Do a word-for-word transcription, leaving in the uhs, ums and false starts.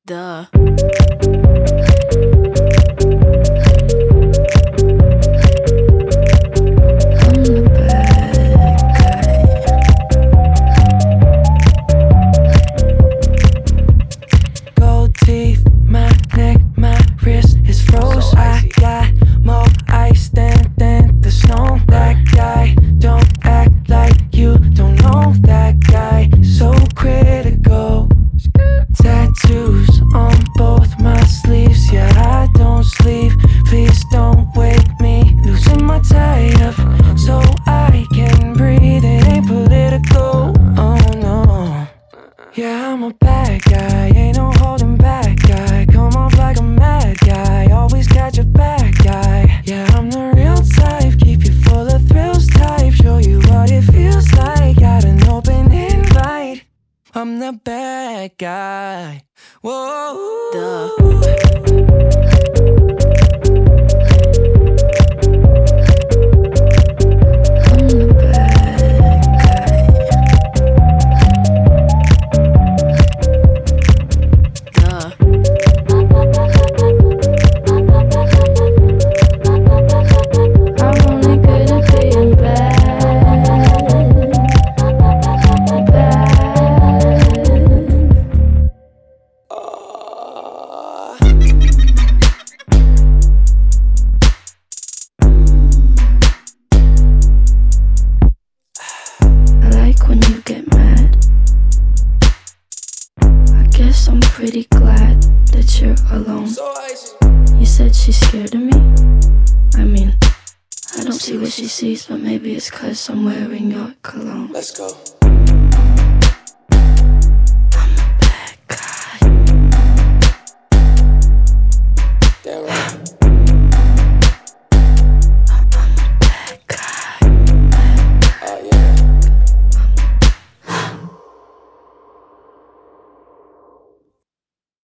Duh. Gold teeth, my neck, my wrist is froze. So I got more ice than, than the snow. That guy, don't act like you don't know that guy. So critical. Tattoos on both my sleeves. Yeah, I don't sleep. Please don't wake me. Losing my tie up so I can breathe. It ain't political. Oh no. Yeah, I'm a bad guy. Ain't no holding back guy. Come off like a mad guy. Always got your back guy. Yeah, I'm the real type. Keep you full of thrills type. Show you what it feels like. Got an open invite. I'm the bad guy. Whoa. Duh. When you get mad, I guess I'm pretty glad that you're alone. You said she's scared of me. I mean, I don't see what she sees, but maybe it's 'cause I'm wearing your cologne. Let's go.